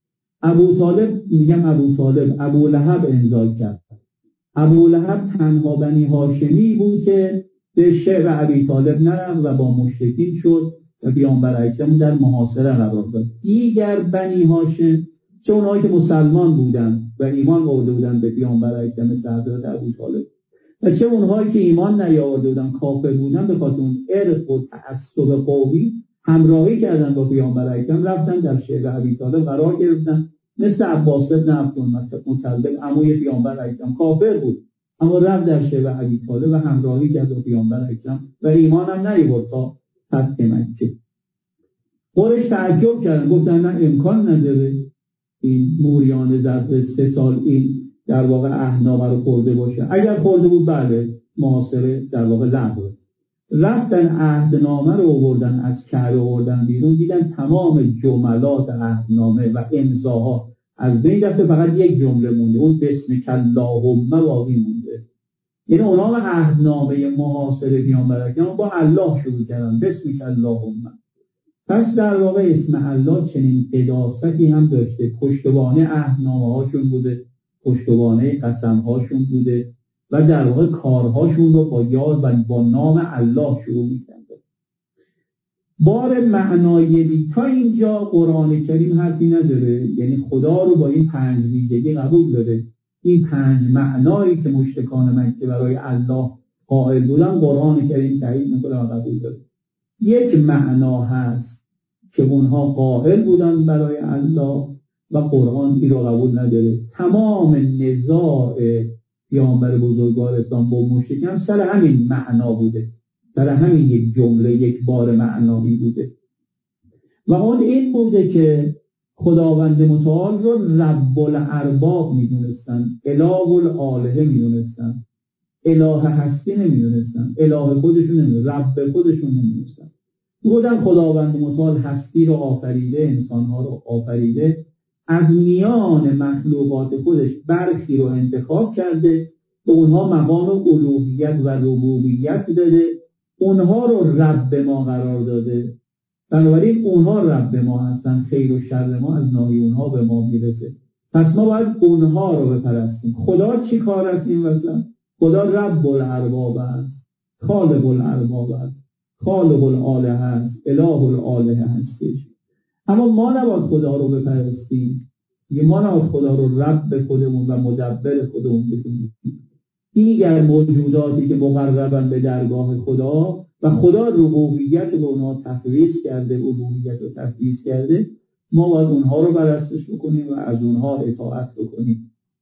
ابو طالب، میگم ابو طالب، ابو لهب امضا کرد. ابو لهب تنها بنی هاشمی بود که به شعر ابی طالب نرفت و با مشرکین شد و پیامبر اکرم در محاصره قرار داد. دیگر بنی هاشم، چه اونهایی که مسلمان بودن و ایمان آورده بودن به پیامبر اکرم مثل حضرت ابو طالب و چه اونهایی که ایمان نیاورده بودن، کافر بودن، به خاطر اون ارق و تعصب قومی همراهی کردن با پیامبر اکرم، رفتن در شعر ابی طالب قرار گرفتن. مثل عباس بن عبدالمطلب عموی پیامبر اکرم کافر بود، اما رفت در شعر ابی طالب و همراهی کرد با پیامبر اکرم و ایمان هم نیاورد تا فتح مکه. قریش تعجب کردن، گفتن نه امکان نداره این موریان ظرف سه سال این در واقع عهدنامه رو خورده باشه. اگر خورده بود بله محاصره در واقع لغوه. رفتن عهدنامه رو آوردن از کعبه آوردن بیرون، دیدن تمام جملات عهدنامه و امضاها از بین رفته، فقط یک جمله مونده، اون بسمک اللهم باقی مونده. یعنی اونا هم عهدنامه محاصره پیامبر اکرم با الله شروع کردن، بسمک اللهم. پس در واقع اسم الله چنین قداستی هم داشته، پشتوانه عهدنامه هاشون بوده، پشتوانه قسم هاشون بوده و در واقع کارهاشون رو با یاد و با نام الله شروع می‌کرده. بار معنایی تا اینجا قرآن کریم حرفی نداره، یعنی خدا رو با این پنج ویژگی قبول داره. این پنج معنایی که مشرکان مکه برای الله قائل بودن قرآن کریم تایید می‌کنه و قبول داره. یک معنا هست که اونها قائل بودن برای الله و قرآن این رو قبول نداره. تمام نزاع پیامبر بزرگوار اسلام با مشرکین سر همین معنا بوده، سر همین یک جمله، یک بار معنایی بوده و اون این بوده که خداوند متعال رو رب الارباب میدونستن، اله الالهه میدونستن، اله هستی نمیدونستن، اله خودشون نمیدونستن، رب خودشون نمیدونستن. بودن خداوند متعال هستی رو آفریده، انسانها رو آفریده، از میان مخلوقات خودش برخی رو انتخاب کرده، به اونها مقام الوهیت و ربوبیت داده، اونها رو رب ما قرار داده. بنابراین اونها رب ما هستن، خیر و شر ما از ناحیه اونها به ما میرسه. پس ما باید اونها رو بپرستیم. خدا چی کار است این وسط؟ خدا رب الارباب است، خالق الارباب است، خالق الالهه است، اله الالهه هستش. اما ما نباید خدا رو بپرستیم، ما نباید خدا رو رب خودمون و مدبر خودمون بدونیم. دیگر موجوداتی که مقربن به درگاه خدا و خدا ربوبیت رو به اونها تفویض کرده، الوهیت رو تفویض کرده، ما باید اونها رو پرستش بکنیم و از اونها اطاعت بکنیم.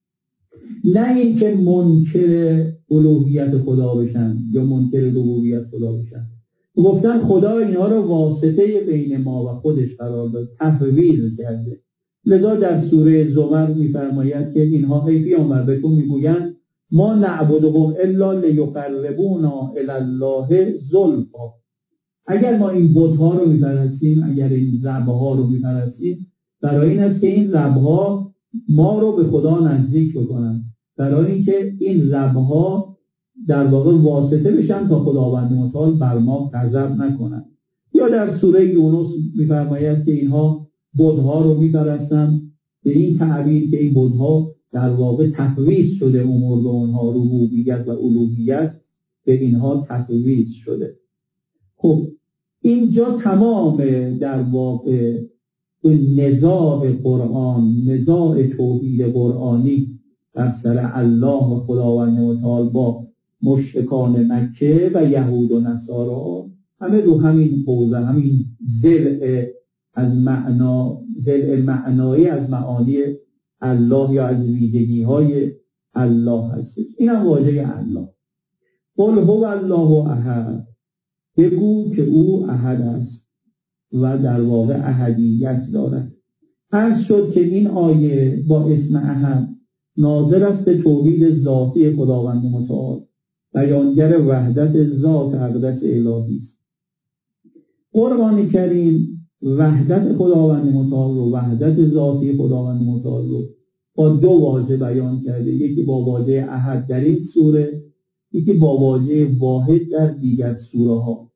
نه اینکه منکر الوهیت خدا بشن یا منکر ربوبیت خدا بشن. گفتن خدا اینها رو واسطه بین ما و خودش قرار داد، تفویض کرده. لذا در سوره زمر می‌فرماید که اینها ای پیامبر بهتون میگویند ما نعبدهم الا لیقربونا الی الله زلفا. اگر ما این بت‌ها رو می‌پرستیم، اگر این رب‌ها رو می‌پرستیم، برای این است که این رب‌ها ما رو به خدا نزدیک بکنن، برای اینکه این رب‌ها در واقع واسطه بشن تا خداوند متعال بر ما غضب نکنن. یا در سوره یونس می‌فرماید که اینها بت‌ها رو می‌پرستن به این تعبیر که این بت‌ها در واقع تفویض شده، امور به اونها، ربوبیت و الوهیت به اینها تفویض شده. خب اینجا تمام در واقع این نزاع قرآن، نزاع توحید قرآنی در سر الله و خداوند متعال با مشرکان مکه و یهود و نصارا همه رو همین حوزه، همین ضلع از معنا، ضلع معنایی از معانی الله یا از ویژگی های الله هستش. این هم واژه الله. قل هو الله احد، بگو که او احد است و در واقع احدیت دارد. عرض شد که این آیه با اسم احد ناظر است به توحید ذاتی خداوند متعال، بیانگر وحدت ذات اقدس الهی است. قرآن کریم وحدت خداوند متعال رو، وحدت ذاتی خداوند متعال رو با دو واژه بیان کرده، یکی با واژه احد در این سوره، یکی با واژه واحد در دیگر سوره ها.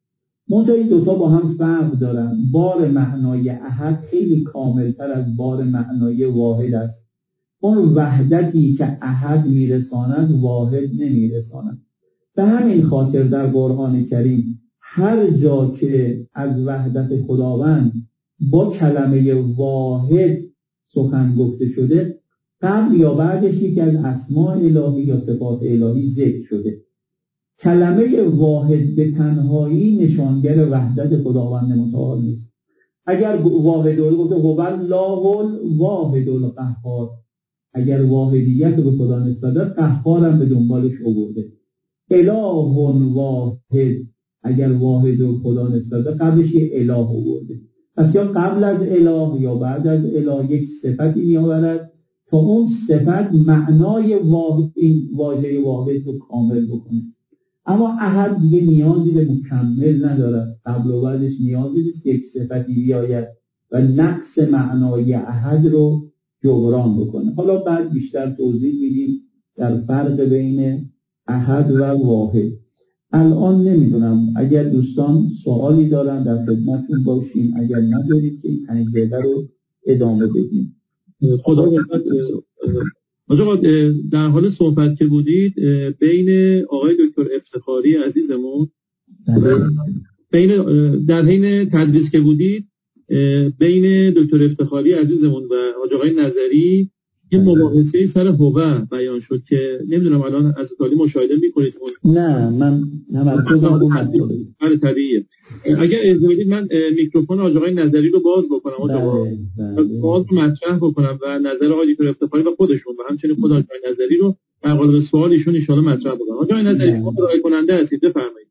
منتها این دوتا با هم فرق دارن. بار معنای احد خیلی کاملتر از بار معنای واحد است. اون وحدتی که احد میرساند واحد نمیرساند. به همین خاطر در قرآن کریم هر جا که از وحدت خداوند با کلمه واحد سخن گفته شده، قبل یا بعدش یکی از اسماء الهی یا صفات الهی ذکر شده. کلمه واحد به تنهایی نشانگر وحدت خداوند متعال نیست. اگر واحد رو گفته هو الله الواحد القهار، اگر واحدیت رو به خدا نسبت داد، قهار هم به دنبالش آورده. اله واحد، اگر واحد رو خدا نسبت داد، قبلش یه اله آورده. پس یا قبل از اله یا بعد از اله یک صفتی میآورد تا اون صفت معنای واحد، این واژه واحد رو کامل بکنه. اما احد دیگه نیازی به مکمل ندارد، قبل و بعدش نیازی نیست یک صفتی بیاید و نقص معنای احد رو جبران بکنه. حالا بعد بیشتر توضیح میدیم در فرق بین احد و واحد. الان نمیدونم، اگر دوستان سوالی دارن در خدمتتون باشیم، اگر ندارید که این پنجره رو ادامه بدیم. خدا آقا در حال صحبت که بودید بین آقای دکتر افتخاری عزیزمون بین در حین تدریس که بودید بین دکتر افتخاری عزیزمون و آقای نظری یه مباحثه سر هوه بیان شد که نمیدونم الان از تالی مشاهده میکنید؟ نه، من تمرکزم رو مطلب. بله طبیعیه. اگر اجازه بدید من میکروفون آقای نظری رو باز بکنم، آقا باز مطرح بکنم و نظر آقای دکتر افتخاری و خودشون و همچنین خود آقای نظری رو در قالب سوال ایشون ان شاء الله مطرح بکنم. آقای نظری شما رای کننده هستید، بفرمایید.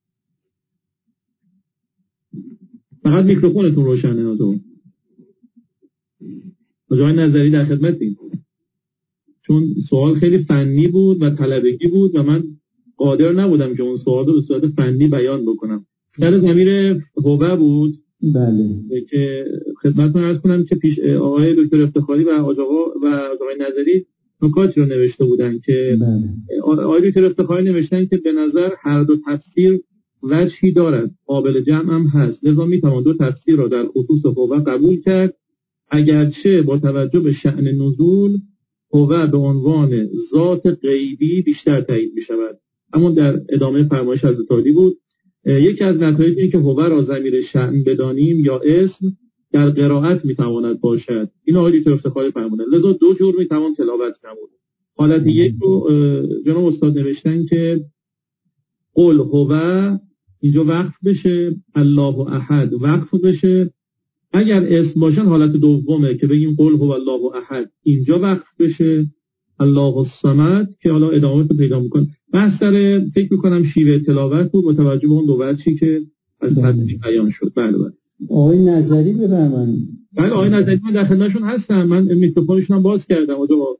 فقط میکروفونتون روشنه. آقا آقای نظری در خدمتید. چون سوال خیلی فنی بود و طلبگی بود و من قادر نبودم که اون سوال رو به صورت فنی بیان بکنم. سر ضمیر هوه بود. بله. که خدمتتون عرض کنم که پیش آقای دکتر افتخاری و آقا و آقای نظری نکاتی رو نوشته بودن که بله. آقای دکتر افتخاری نوشتن که به نظر هر دو تفسیر وجهی دارد، قابل جمع هم هست، لذا میتوان دو تفسیر را در خصوص هوه قبول کرد، اگرچه با توجه به شأن نزول هوه به عنوان ذات غیبی بیشتر تایید می شود. همون در ادامه فرمایش حضرت عالی بود. یکی از نتایج این که هوه را ضمیر شأن بدانیم یا اسم در قرائت می تواند باشد. این آقای دکتر افتخاری فرمودند. لذا دو جور می توان تلاوت نمود. حالت یک رو جناب استاد نوشتن که قل هوه اینجا وقف بشه، الله احد وقف بشه. اگر اسم باشن حالت دومه که بگیم قل هو الله احد، اینجا وقف بشه الله الصمد که حالا ادامه رو پیدا میکنه. بحث سر فکر میکنم شیوه تلاوت بود با توجه به اون دو وجهی که از تدریج بیان شد. بله بله. آقای نظری بفرمایید. بله آقای نظری من در خدمتشون هستم. من میکروفونشون هم باز کردم. آقا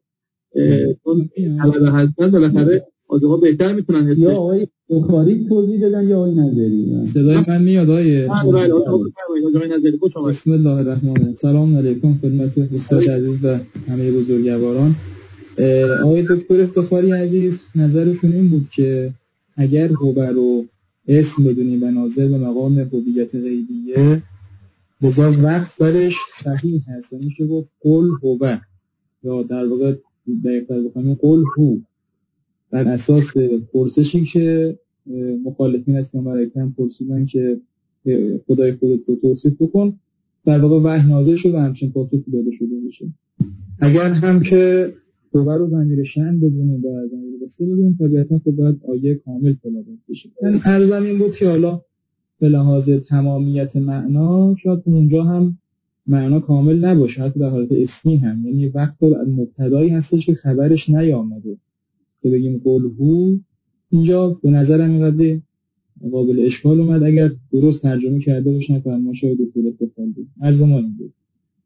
اون طلبه هستن بالاخره آقا بهتر میتونن. یا آقای بخاری توضیح بدن یا آقای نظری؟ صدای من میاد آقای بله آقای نظری خوش آمدید. بسم الله الرحمن الرحیم. سلام علیکم خدمت استاد عزیز و همه بزرگواران. آقای دکتر افتخاری عزیز نظرشون این بود که اگر هوه رو اسم بدونیم و ناظر به مقام هویت غیبیه، بزا وقت برش صحیح هست، میشه گفت قل هوه یا در واقع دقیق‌تر بخوایم قل هو، بر اساس پرسشی که مخالفین از پیامبر اکرم پرسیدن که خدای خودت رو توصیف بکن، در واقع وحی نازل شده و همچین پاسخ داده شده باشه. اگر هم که هوه رو ضمیر شأن بدونیم و ضمیر وصل بدونیم، طبیعتا خب باید آیه کامل تلاوت بشه. من عرضم این بود که حالا به لحاظ تمامیت معنا شاید اونجا هم معنا کامل نباشه، حتی در حالت اسمی هم، یعنی وقت مبتدایی هستش که خبرش نیامده که بگیم قل هو. اینجا به نظرم اینقدر قابل اشکال اومد اگر درست ترجمه کرده باشن فرمایش های دکتر افتخاری. عرض ما این بود.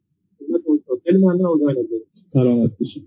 خیلی ممنون آقای نظری. سلامت باشید.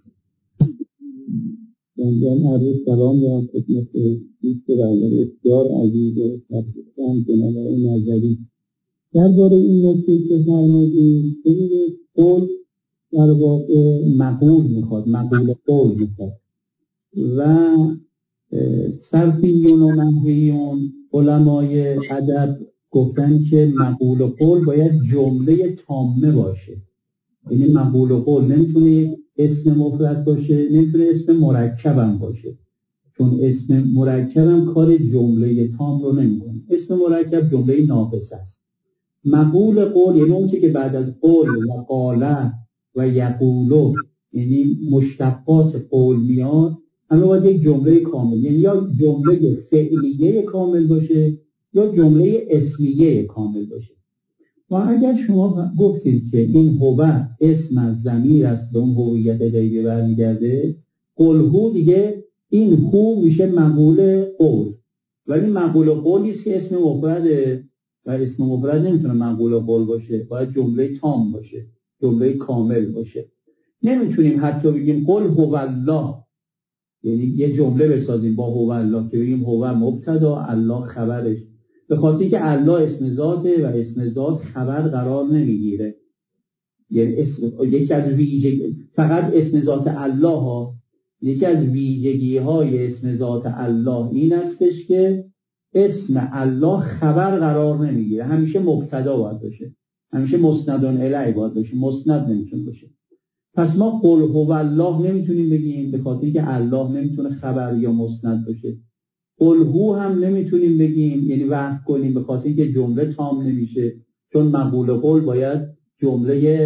من عرض سلام دارم خدمت دوست برادر بسیار عزیز و محترم جناب آقای نظری. درباره این نکته که فرمودید، ببینید قول در واقع مقول میخواد، مقول قول میخواد و صرفیون و نحویون علمای ادب گفتن که مقول قول باید جمله تامه باشه. یعنی مقول قول نمیتونه اسم مفرد باشه، نمیتونه اسم مرکبم باشه، چون اسم مرکبم کار جمله تام رو نمیکنه. اسم مرکب جمله ناقص است. مقول قول یعنی اون چیزی که بعد از قول و قاله و یقولو یعنی مشتقات قول میاد، همه باید یک جمله کامل، یعنی یا جمله فعلیه کامل باشه یا جمله اسمیه کامل باشه. و اگر شما گفتید که این هو اسم از ضمیر است به اون هویت غیبی برمیگرده، قلهو دیگه این هو میشه مقول قول، ولی مقول قولی است که اسم مفرده و اسم مفرد نمیتونه مقول قول باشه، باید جمله تام باشه، جمله کامل باشه. نمیتونیم حتی بگیم قل هو الله، یعنی یه جمله بسازیم با هو الله که بگیم هو مبتدا الله خبرش، به خاطر که الله اسم ذاته و اسم ذات خبر قرار نمیگیره. یعنی اسم یکی از ویژگی فقط اسم ذات الله ها یکی از ویژگی های اسم ذات الله این استش که اسم الله خبر قرار نمیگیره، همیشه مبتدا باید باشه، همیشه مسندون الیه باید باشه، مسند نمیتونه باشه. پس ما قل هو الله نمیتونیم بگیم به خاطر که الله نمیتونه خبر یا مسند باشه. قل هو هم نمیتونیم بگیم یعنی وقف کنیم به خاطر که جمله تام نمیشه، چون مقول قول باید جمله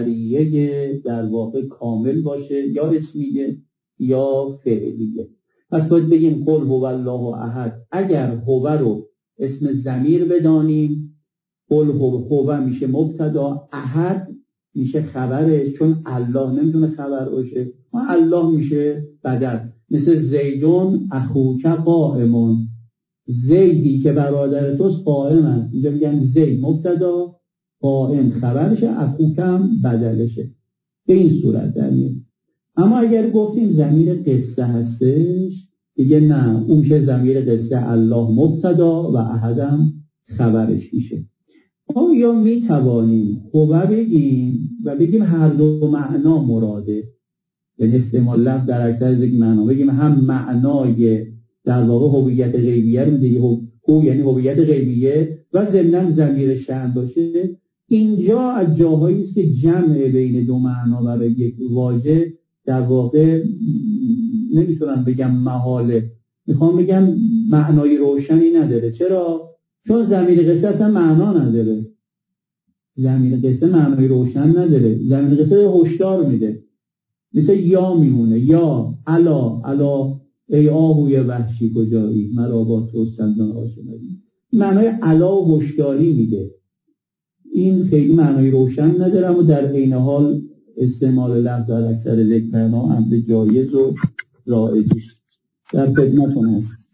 خبریه در واقع کامل باشه، یا اسمیه یا فعلیه. پس باید بگیم قل هو الله احد. اگر هو رو اسم ضمیر بدانیم، قل هو هو میشه مبتدا، احد میشه خبرش، چون الله نمیتونه خبر باشه، و الله میشه بدل. مثل زیدون اخوک قائمون، زیدی که برادر توست قائم است، اینجا میگن زید مبتدا، قائم خبرشه، اخوک هم بدلشه. به این صورت در میاد. اما اگر گفتیم ضمیر قصه هستش دیگه نه، اون که ضمیر قصه الله مبتدا و احدم خبرش میشه. آیا می توانیم هو بگیم و بگیم هر دو معنا مراده، یعنی استعمال لفظ در اکثر از یک معنا، بگیم هم معنای در واقع هویت غیبیه رو میده، هو یعنی هویت غیبیه و ضمناً ضمیر شأن باشه. اینجا از جاهایی است که جمع بین دو معنا برای یک واژه در واقع نمیتونم بگم محاله، میخوام بگم معنای روشنی نداره. چرا؟ چون ضمیر قصه اصلا معنا نداره، ضمیر قصه معنای روشن نداره، ضمیر قصه هشدار میده، مثل یا میمونه، یا الا الا ای آهوی وحشی کجایی مرا با تو چندان آشنایی، معنای الا و هشداری میده. این خیلی معنای روشن نداره، اما در عین حال استعمال لفظ در اکثر ذکر معنا امر جایز و رایجی در خدمتتون هست.